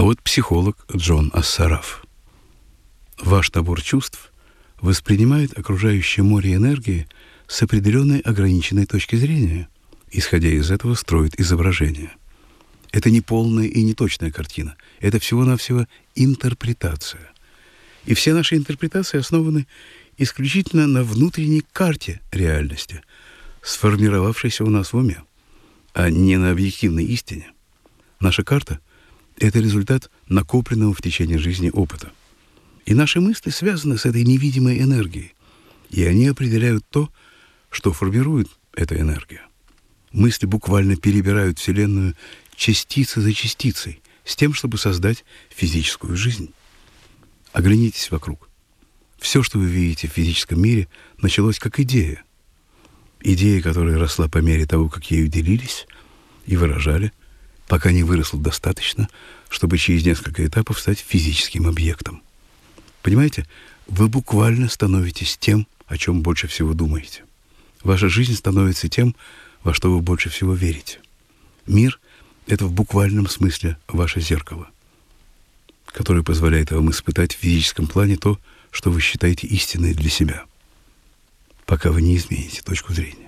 А вот психолог Джон Ассараф. Ваш набор чувств воспринимает окружающее море энергии с определенной ограниченной точки зрения. Исходя из этого, строит изображение. Это не полная и не точная картина. Это всего-навсего интерпретация. И все наши интерпретации основаны исключительно на внутренней карте реальности, сформировавшейся у нас в уме, а не на объективной истине. Наша карта — это результат накопленного в течение жизни опыта. И наши мысли связаны с этой невидимой энергией, и они определяют то, что формирует эта энергия. Мысли буквально перебирают Вселенную частица за частицей, с тем, чтобы создать физическую жизнь. Оглянитесь вокруг. Все, что вы видите в физическом мире, началось как идея. Идея, которая росла по мере того, как ею делились и выражали, пока не выросла достаточно, чтобы через несколько этапов стать физическим объектом. Понимаете, вы буквально становитесь тем, о чем больше всего думаете. Ваша жизнь становится тем, во что вы больше всего верите. Мир — это в буквальном смысле ваше зеркало, которое позволяет вам испытать в физическом плане то, что вы считаете истиной для себя, пока вы не измените точку зрения.